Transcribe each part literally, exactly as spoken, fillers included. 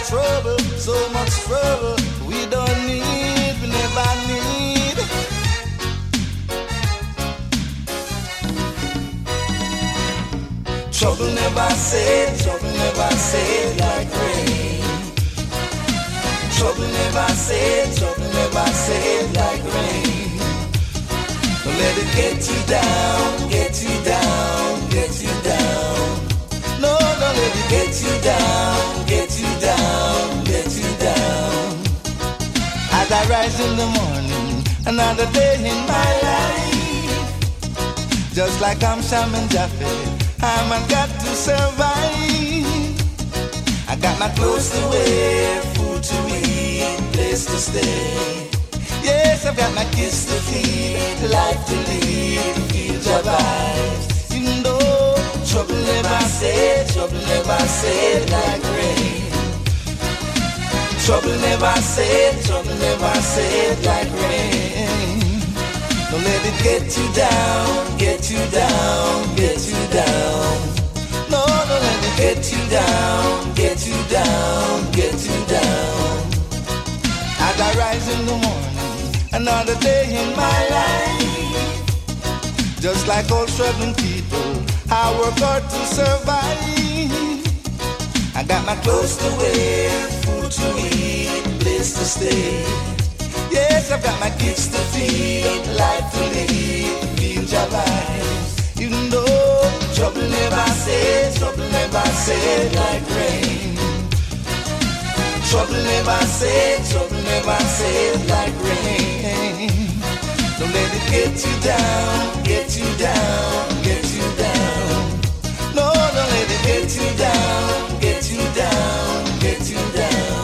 trouble, so much trouble. We don't need, we never need. Trouble never said, trouble never said like rain. Trouble never said, trouble never said like rain. Don't let it get you down, get you down, get you down. No, don't let it get you down, get you down, get you down. As I rise in the morning, another day in my life. Just like I'm Shaman Jaffe, I'm got to survive. I got my clothes to wear, food to eat, place to stay. Yes, I've got my kids to feed, life to lead, fields of vibes. You know, trouble never said, trouble never said like rain. Trouble never said, trouble never said like rain. Don't let it get you down, get you down, get you down. No, don't let it get you down, get you down, get you down. As I rise in the morning, another day in my life. Just like all struggling people, I work hard to survive. I got my clothes to wear, food to eat, place to stay. Yes, I've got my kids to feed, life to lead, fields of life. Even though trouble never said, trouble never said like rain. Trouble never said, trouble never said like rain. Don't let it get you down, get you down, get you down. No, don't let it get you down, get you down, get you down.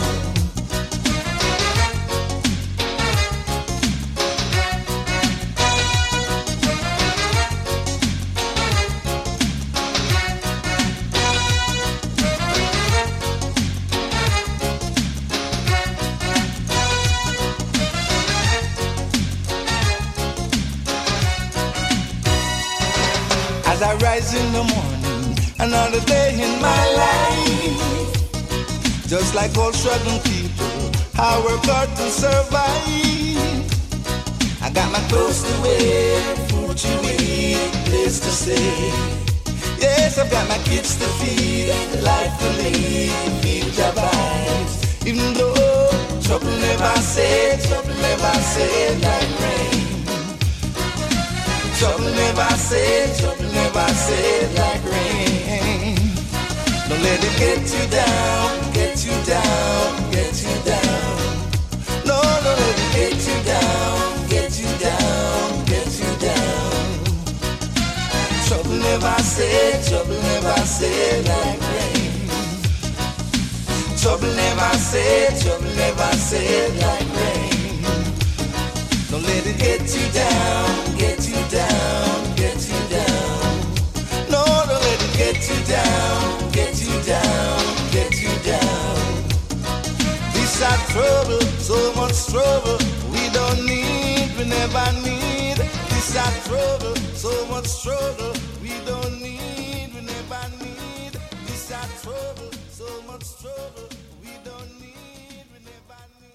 As I rise in the morning, another day in my life. Just like all struggling people, I work hard to survive. I got my clothes to wear, food to eat, place to stay. Yes, I've got my kids to feed, life to lead, fields of vibes. Even though trouble never said, trouble never said like rain. Trouble never said, trouble never said like rain. Don't let it get you down, get you down, get you down. No, don't let it get you down, get you down, get you down. Trouble never said, trouble never said like rain. Trouble never said, trouble never said like rain. Don't let it get you down, get you down, get you down. No, don't let it get you down, get you down, get you down. This our trouble, so much trouble. We don't need, we never need. This our trouble, so much trouble. We don't need, we never need. This our trouble, so much trouble. We don't need, we never need.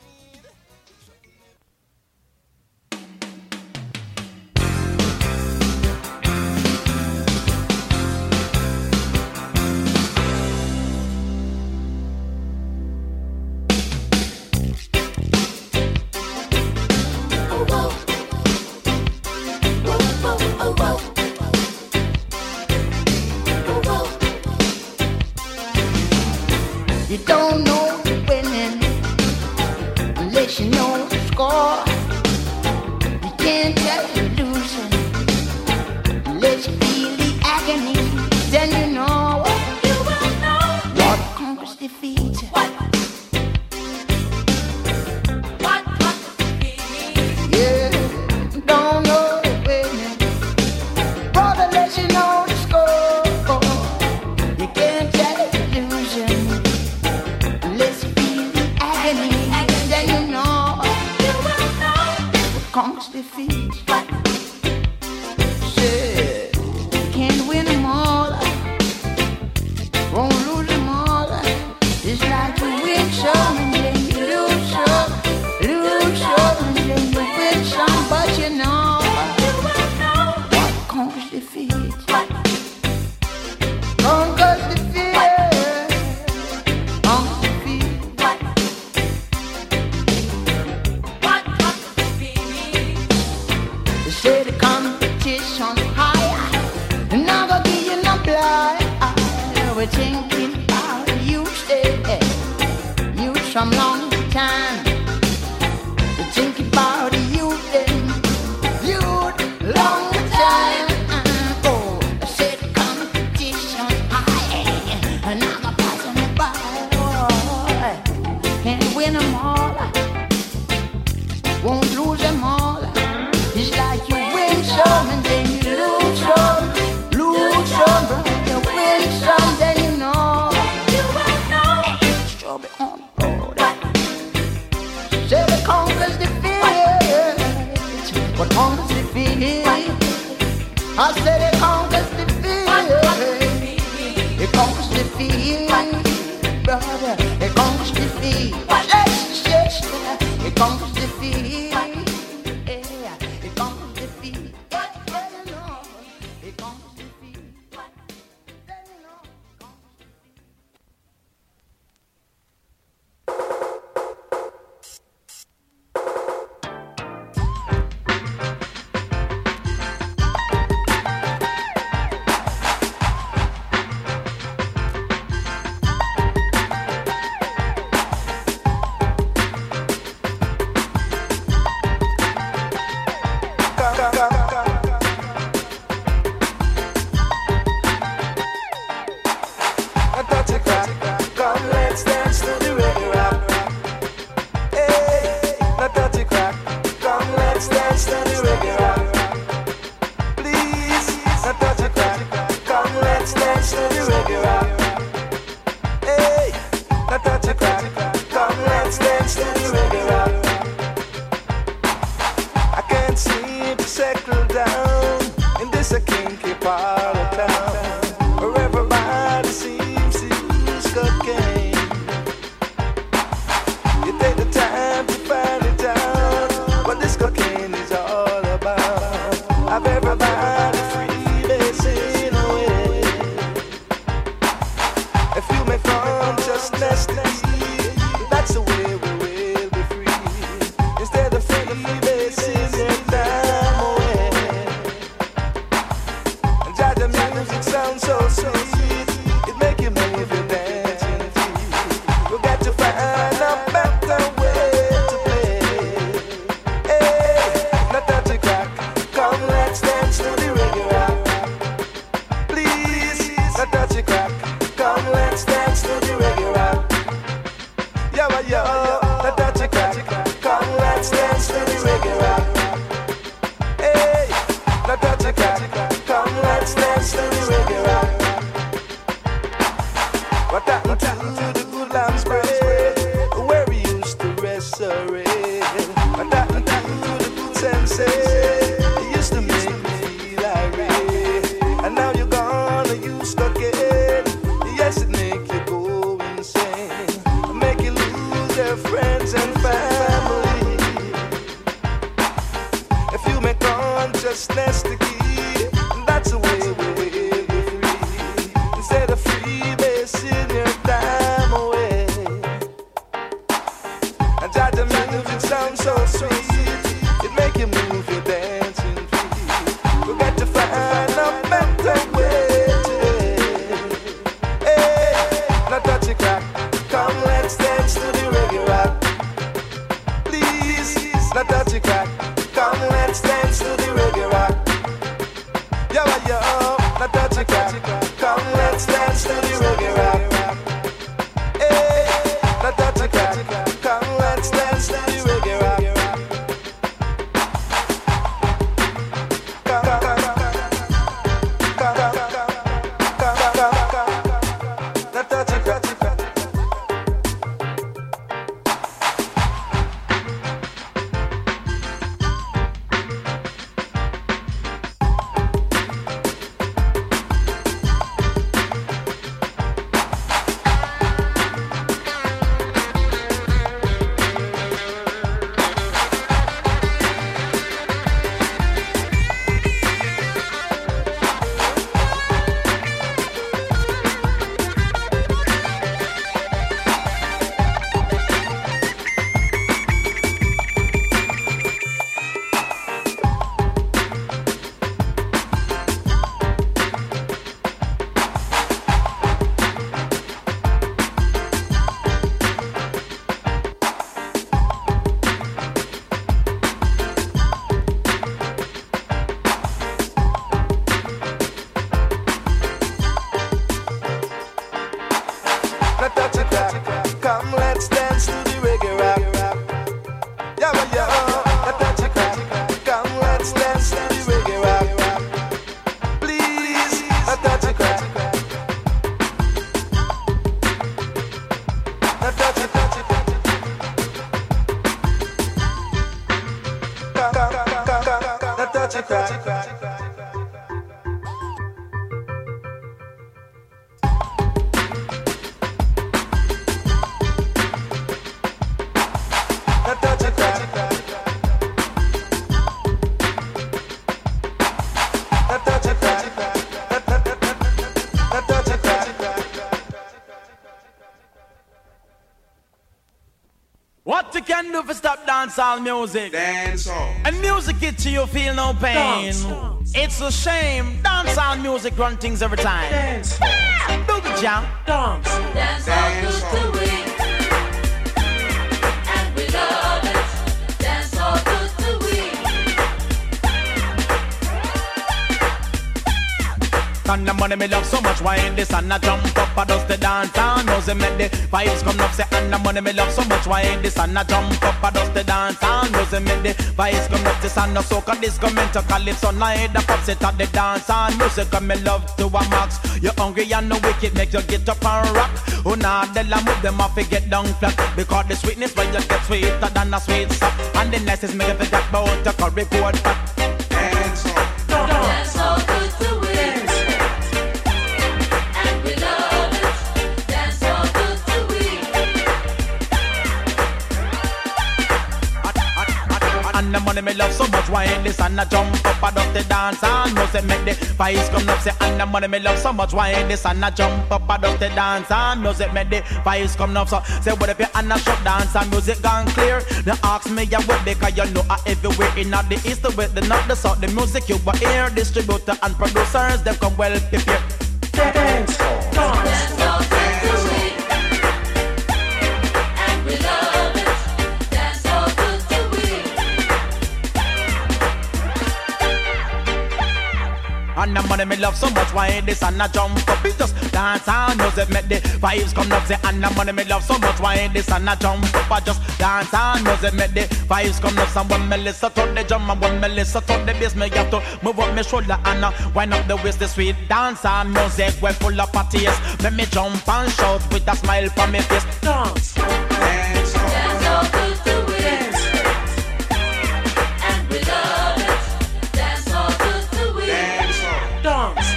You don't know you're winning unless you know the score. You can't tell you're losing unless you feel the agony. Then you know what you will know. What conquers defeat? What? What conquers defeat? Yeah, don't know you're winning, brother, unless you know the score. You can't tell you're losing. Let's feel the agony, and then you know, you will know what comes defeat. Say, can't win them all, won't lose them all. It's like to win competition high. And I'm gonna give you no blind. We're thinking about you, stay. You from long time. We're thinking about you, then. You long time. Oh, I said competition high. And I'm gonna pass them by. Oh, can't win them all. Won't lose them all. It's like you win some and then you lose some. Lose some, you win some, then you know. You will know. Strawberry on board. Say the conquers defeat. What conquers defeat? I say the conquers defeat. It conquers defeat. Brother, it conquers defeat. Yes, yes, it conquers defeat. What you can do for stop dancehall music? Dance all. And music it to you feel no pain. Dance. It's a shame. Dancehall music run things every time. Dance. Do the jam. Dance. Dance all good to we. And we love it. Dance all good to we. And the money me love so much. Why in this and I jump up? I dust the dance and knows it make the vibes come up. Say and the money me love so much. Why in this and I jump up? I dust the dance and knows it make the vibes come up. This and no soca disco mental calypso night. The pop set at the dance and music and me love to a max. You hungry and no wicked make you get up and rock. Who now they la move them off and get down flat. Because the sweetness when you get sweeter than a sweet sap. And the nicest make you forget about the curry goat fat. Dance all. Dance all good to we. And the money me love so much. Why in this and I jump up I dust the dance and know say make the vibes come up. Say and the money me love so much. Why in this and I jump up I dust the dance and know say make the vibes come up. So say what if you and I shop dance and music gone clear? Now ask me ya what because you know I everywhere in the east, the west, the north, the south. The music you will hear, distributor and producers them come well prepared. Dance all. Dance all good to we. And we love it. Dance all good to we. And the money me love so much. Why this and I jump up? It just dance and knows it make the vibes come up. Say and the money me love so much. Why this and I jump up? I just dance and knows it make the vibes come up. And when me listen to the drum and when me listen to the bass, me have to move up my shoulder and uh, wind up the waist. The sweet dance and music well full of parties. Make me jump and shout with a smile from my face. Dance. Dance all. Dance all good to we. And we love it. Dance all good to we. Dance all. Dance.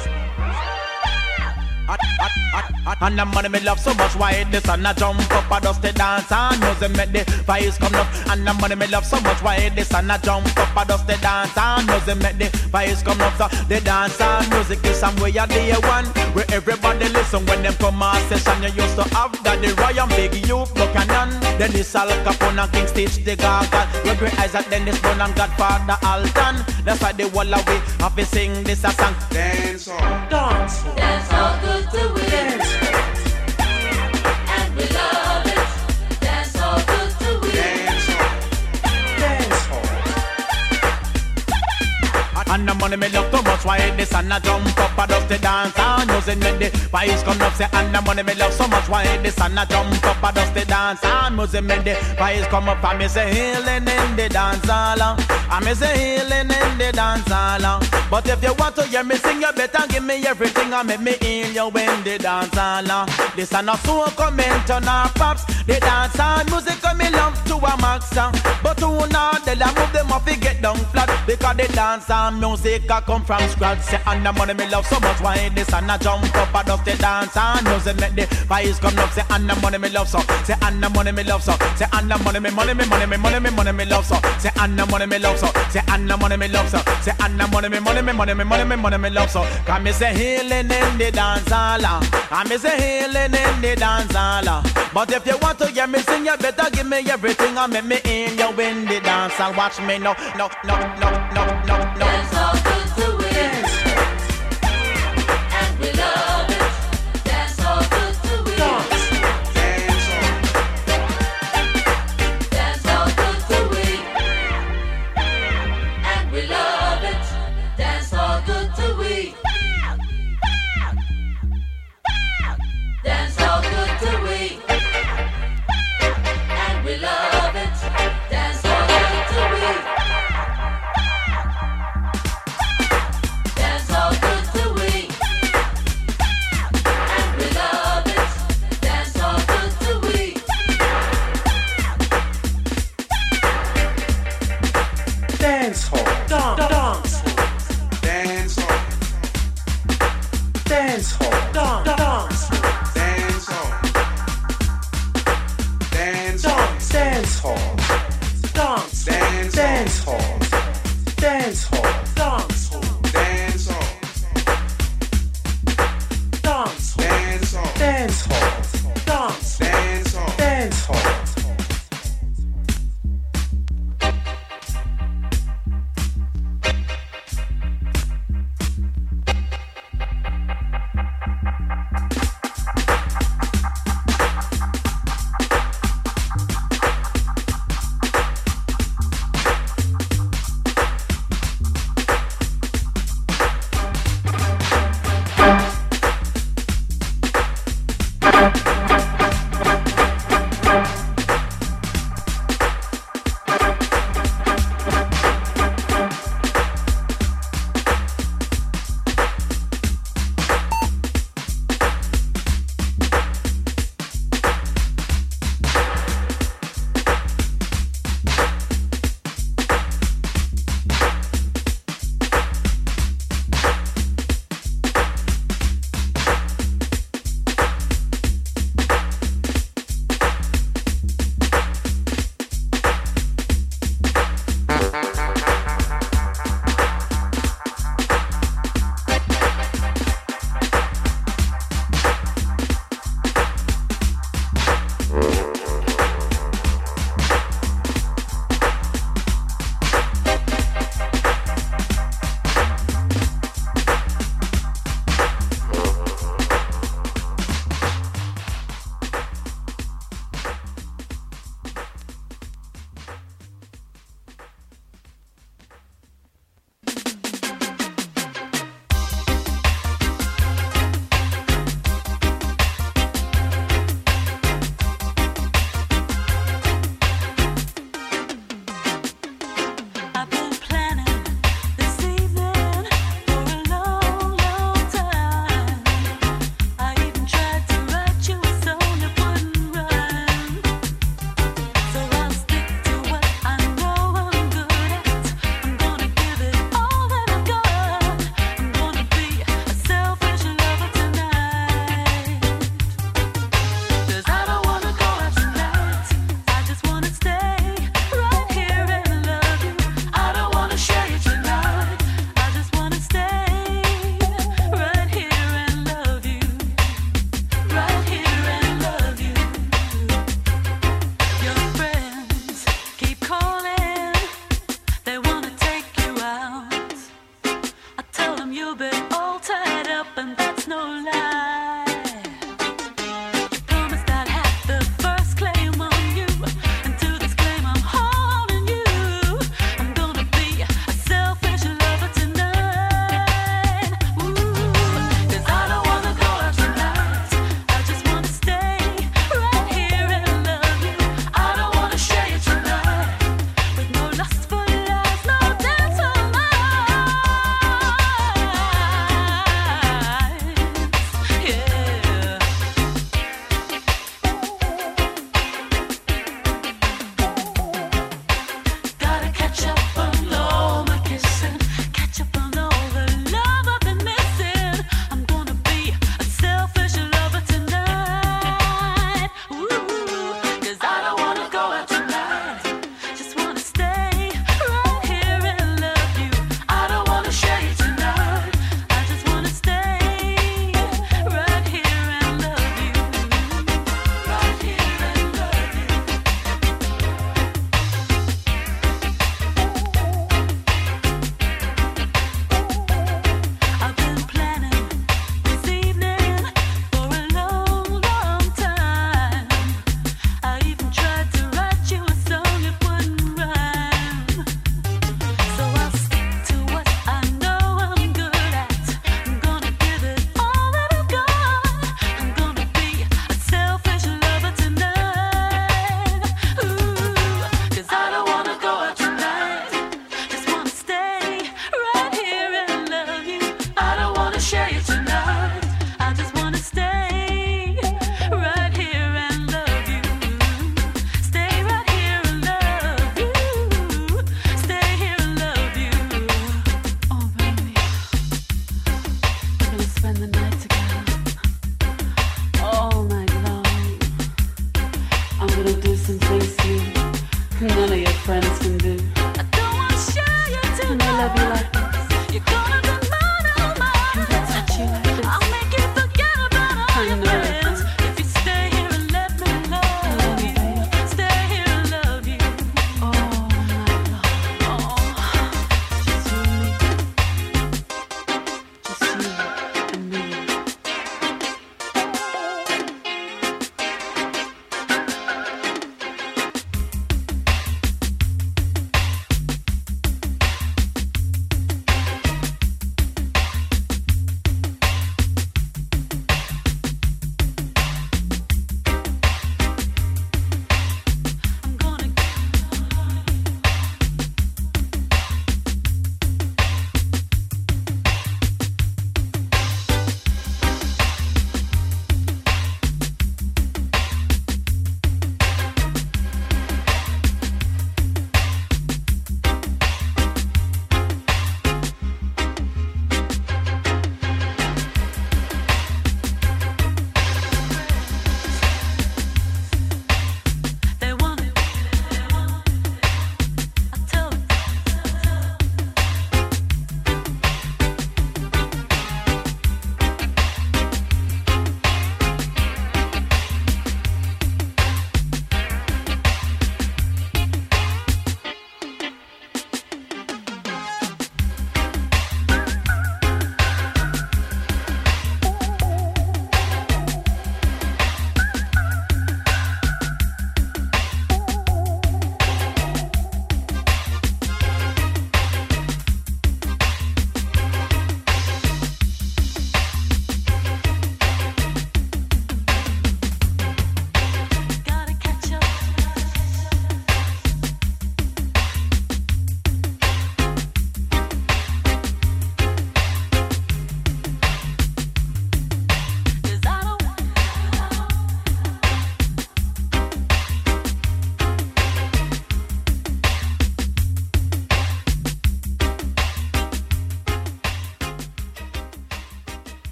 And the money me love so much. Why this and I jump up I dust the dance and knows it make the vibes come up. And the money me love so much. Why this and I jump up I dust the dance and knows it make the vibes come up. So the dance and music is some way a day one where everybody listen when them come on session. You used to have Daddy Roy and Big Youth Buchanan, Dennis Al Capone and King Stitch the Gargan, Gregory Isaac, Dennis Brown and Godfather Alton. That's why they wall away have to sing this a song. Dance all. Dance all. Dance all good to we. Dance. And we love it. Dance all good to we. Dance all. Dance all. And the money me love so much. Why this and I jump up I dust the dance and knows it make the vibes come up. Say and the money me love so much. Why this and I jump up I dust the dance and knows it make the vibes come up. I me say healing in the dance hall. I me say healing in the dance hall. But if you want to hear me sing, you better give me everything and make me heal you in the dance hall. This and a so comment on our pops. The dance and music me love to a max. But who now they la move them up and get down flat because the dance and music I come from scratch. Say and the money me love so much. Why this and I jump up I dust the dance and music make the vibes come up. Say and the money me love so. Say and the money me love so. Say and the money me money me money me money me money me love so. Say and the money me love so. Say and the money me love so. Say and the money me money me money me money me money me love so. Cause me say healing in the dance hall. And me say healing in the dance hall. But if you want to hear me sing, you better give me everything and make me in you in the dance hall. Watch me no no no no no no no. Dance all good to we. And we love it. Dance all good to we. Dance. Dance all. Dance all good to we. And we love it. Dance all good to we. Dance all good to we. And we love it. Dance all good to we. Dance all good to we. And we love it. Dance all good to we. Dance hall. Dance. Dance hall. Dance hall. Dance. Dance hall. Dance hall. Dance hall. Dance. Dance hall. Dance hall. Dance. Dance hall. Dance. Dance hall. Dance hall. Dance. Dance hall. Dance hall.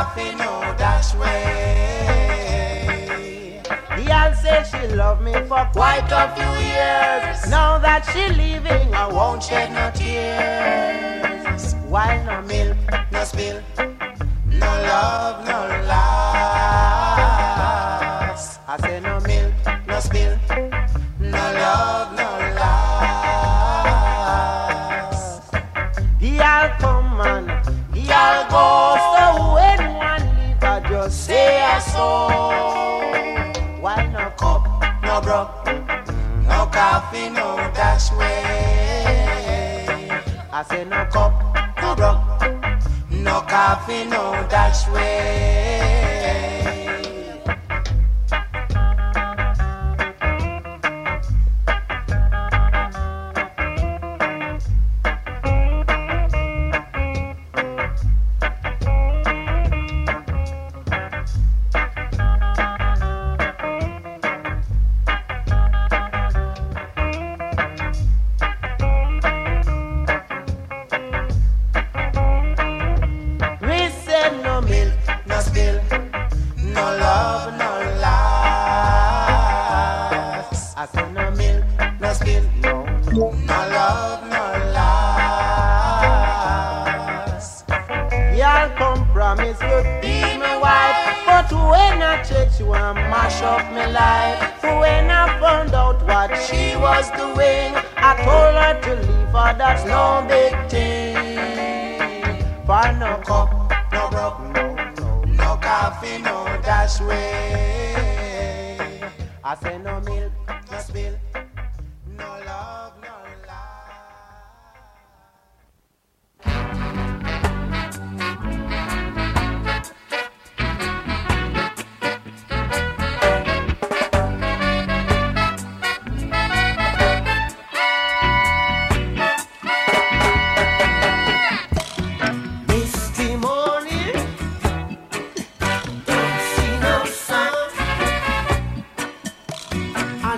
coffee, no dash way. The girl said she loved me for quite a few years. Now that she leaving, I won't shed no tears. Why no milk, no spill, no love, no loss. I say no milk, no spill, no love, no loss. The girl come and the girl go. So when one leave, I just say I saw. Why no cup, no broke, no coffee, no dash way. I say no cup, no broke, no coffee, no dash way. I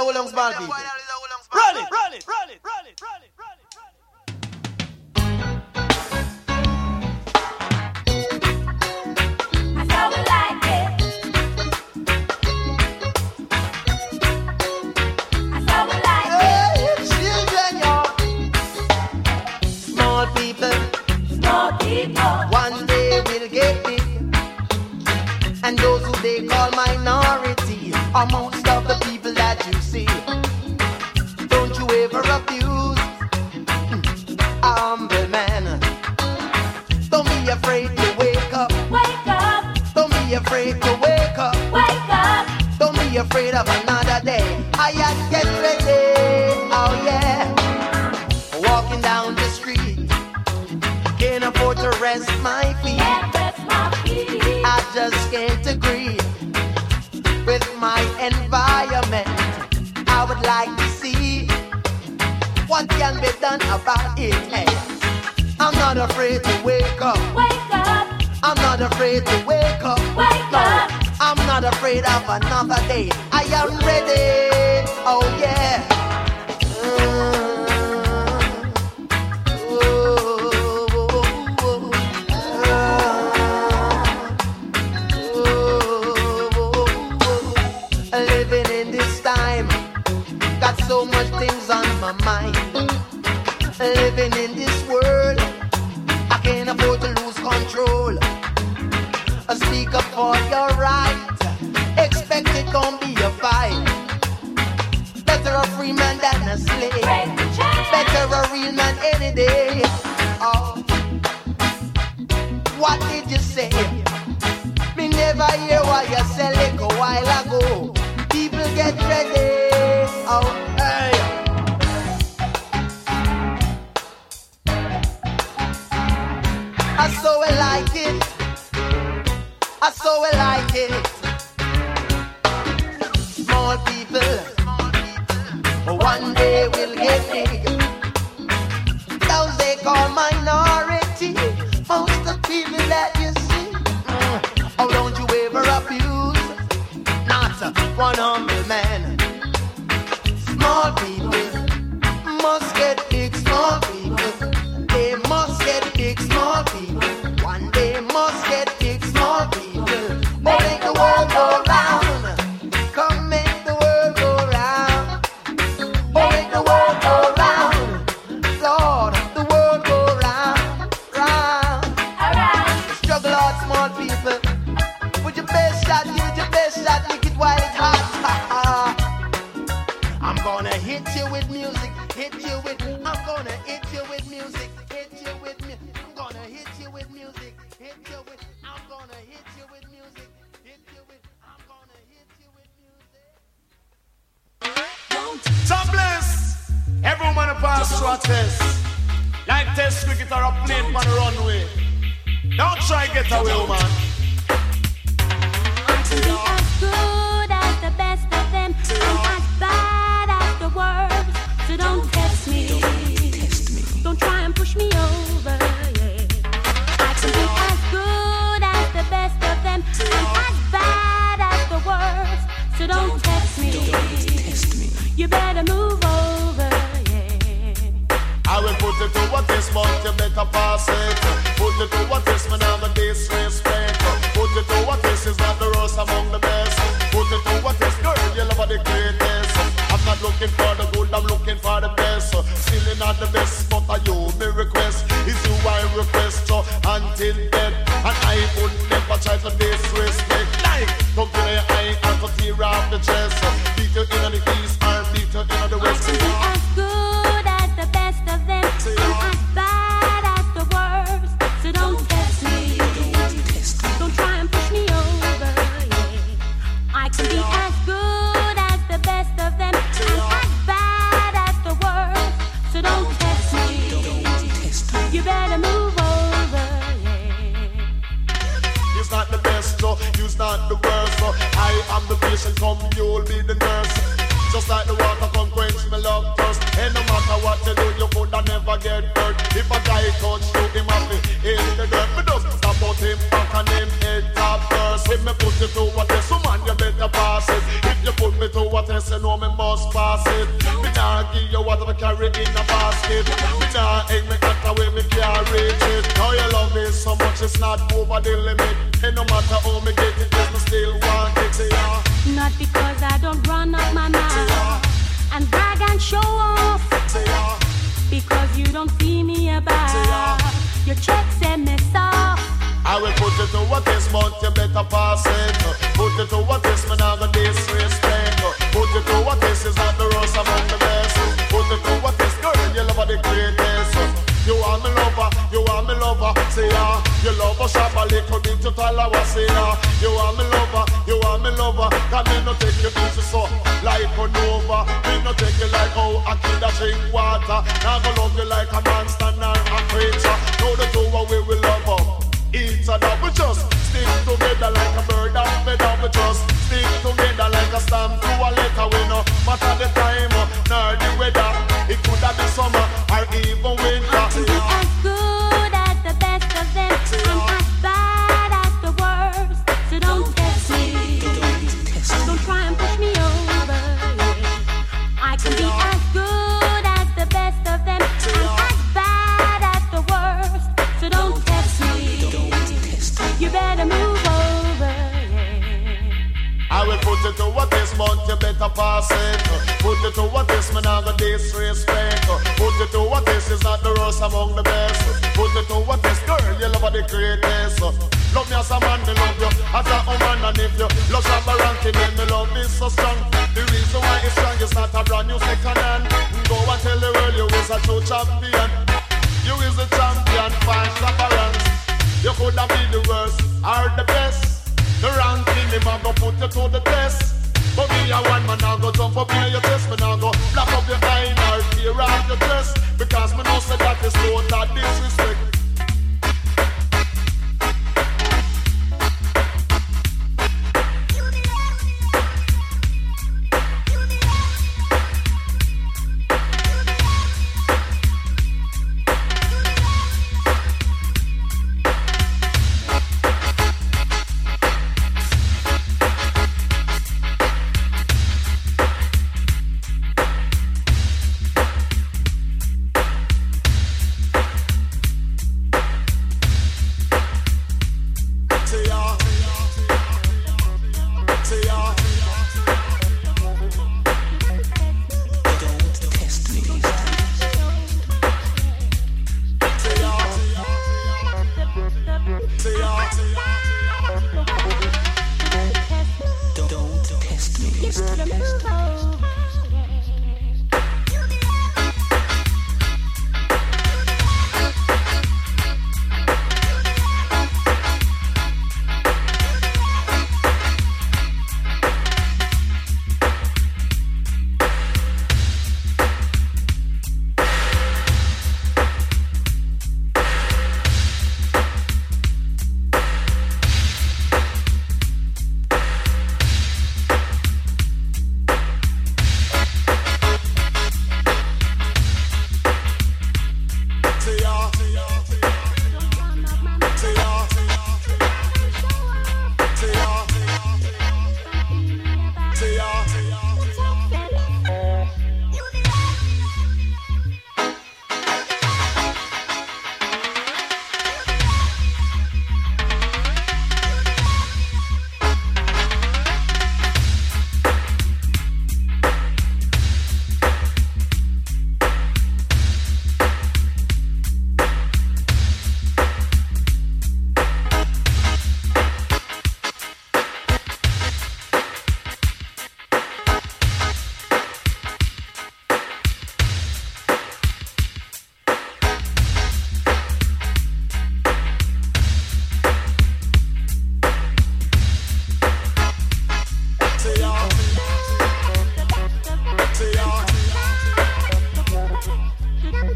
whole long small people. Run it, run it, run it, run it, run it, run it. I saw we like it. I saw we like Hey, children, y'all. Small people, it. Small people. one day will get big. And those who they call minority are most of the people that you see. Don't you ever abuse a humble man. Don't be afraid to wake up. Wake up. Don't be afraid to wake up. Wake up. Don't be afraid of another day. I had get ready, oh yeah. Walking down the street, can't afford to rest my feet. Can't rest my feet. I just can't agree with my environment. I would like to see what can be done about it. Hey, I'm not afraid to wake up. Wake up. I'm not afraid to wake up. Wake No, up. I'm not afraid of another day. I am ready. Oh yeah. Mm. Oh, oh, oh, oh, oh. Living in this time, got so much things on my mind. Living in this world, I can't afford to lose control. Uh, Speak up for your right. Expect it gon' be a fight. Better a free man than a slave. Break the chain. Better a real man any day. Oh, what did you say? Me never hear what you said like a while ago. People get ready. Oh, hey. I so I like it. I so I like it. Small people, one day we'll get big. Those they call minority, most of the people that you see. Mm. Oh, don't you ever abuse, not one humble man. Small people must get big. Small people, they must get big. Small people, one day must get big. Small people, oh, make the world go round. Come make the world go round. Oh, make the world go round. Lord, the world go round, round. Around. Struggle hard, small people. Put your best shot, use your best shot, lick it while it's hot. I'm gonna hit you with music, hit you with. I'm gonna hit you with music, hit you with me. I'm gonna hit you with music, hit you with. I'm gonna hit you with music, hit you with. I'm gonna hit you with music. So bless every woman who pass through a test. Like test cricket or a plane on the runway. Don't try get away, woman. To be as good as the best of them, and as bad as the worst. So don't test me. Don't try and push me over. Yeah. I can be as good as the best of them, and as bad as the worst. So don't test me. You better move over. Yeah. I will put it to a test, but you better pass it. Put it to a test, man, I'm a disrespect. Put it to a test, is not the worst among the best. Put it to a test, girl, you love the greatest. I'm not looking for the good, I'm looking for the best. Still not the best, but I you, me request is you I request so until then. And I would never try to disrespect. Like, come to the eye and to tear off the chest. Beat you in the east or beat you in the I west. can be as good as the best of them, and as bad as the worst. So don't test me. Don't try and push me over. Yeah. I can be as good as the best of them, and as bad as the worst. So don't test me. You better move over. Yeah. It's not the best, so you's not the worst. So I am the patient, come you'll be the nurse. Just like the water come quench me love thirst. And no matter what you do, you coulda never get hurt. If a guy touch you, him have to in the dirt. Me just stop out him back and him head top first. If me put you to a test, so man you better pass it. If you put me to a test, you know me must pass. it in a basket. Me nah egg me cut away, me can't reach it. Now your love is so much, it's not over the limit. And no matter how me get it, yes, me still want it. Say yeah. Not because I don't run up my mouth and brag and show off. Say yeah. Because you don't see me about. Say yeah. Your checks and me soft. I will put it to what this month, you better pass it. Put it to what this, man, I'm gonna disrespect. Put it to what this is not the rose among the best. Put it to what this, girl, you love the greatest. You are me lover, you are me lover, say yeah. You love a shop a little bit to Talawa, say yeah. You are me lover, you are me lover. Can me no take you easy so, like a Nova. Me no take you like how a kid a drink water. Now go love you like a monster or a creature. Know the two way we love up. Each other we just stick together like a bird and feather. We just stick together like a stamp to a letter. We no matter the time nor the weather. It could have been summer or even winter. I can be as good as the best of them and as bad as the worst. So don't test me, don't try and push me over. I can be as good as the best of them and as bad as the worst. So don't test me. You better move over, yeah. I will put it to what this month, you better pass it. Put it to what this, man, I'm gonna disrespect. Put it to what this is not the rose among the best. Put it to what this, girl, you love the greatest. Love me as a man, me love you as a woman. And if you love Shabba Rankin, then me love is so strong. The reason why it's strong is not a brand new second hand. Go and tell the world you is a true champion. You is the champion, fine Shabba Rankin. You could have been the worst or the best. The ranking, him a go put you to the test. But me a one man, I go jump up in your chest. Me now go black up your eye or tear off your dress. Because me know say that is total disrespect.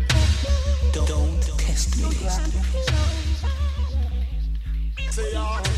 Say